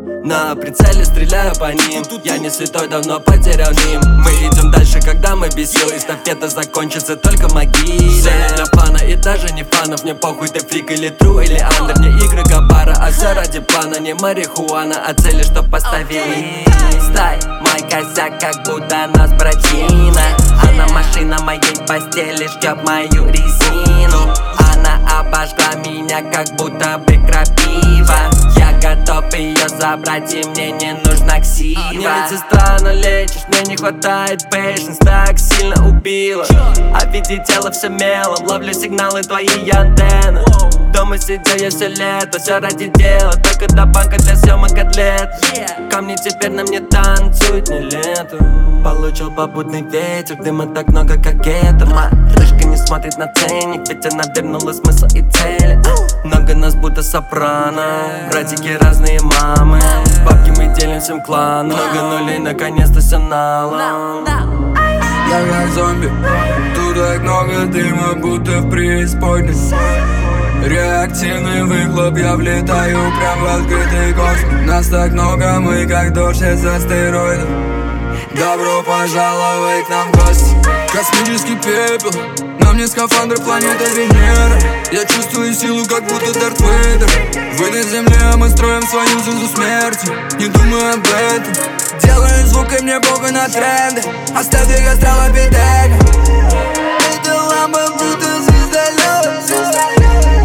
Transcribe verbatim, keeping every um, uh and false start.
На прицеле стреляю по ним. Я не святой, давно потерял ним. Мы идем дальше, когда мы без сил. Эстафета закончится только могиле. Все не для фана и даже не фанов. Мне похуй, ты фрик или тру или андер. Мне игры капара, а все ради плана. Не марихуана, а цели, что поставили. Стай, мой косяк, как будто нас братина. Она машина моей постели, ждет мою резину. Она обожгла меня, как будто бы крапива. Я готов ее забрать, и мне не нужна ксива. Мне медсестра, но лечишь, мне не хватает patience. Так сильно убила, а видеть тело все мелом. Ловлю сигналы твои антенны. Дома сидел я все лето, все ради дела. Только до банка для съемок котлет. Камни теперь на мне танцуют, не лето. Получил попутный ветер, дыма так много, как это. Малышка не смотрит на ценник, ведь она вернула смысл и цели. Много нас будто сопрано, братики разные мамы. Бабки мы делим всем кланом. Много нулей, наконец-то все налом. Я как зомби, тут так много дыма, будто в преисподней. Реактивный выхлоп, я влетаю прям в открытый космос. Нас так много, мы как дождь из астероидов. Добро пожаловать к нам в гости. Космический пепел, на мне скафандр планеты Венера. Я чувствую силу, как будто Дарт Вейдер. В этой земле мы строим свою звезду смерти. Не думаю об этом, делаю звук и мне похуй на тренды. Оставь их астралопитека. Эта лампа будто звездолет.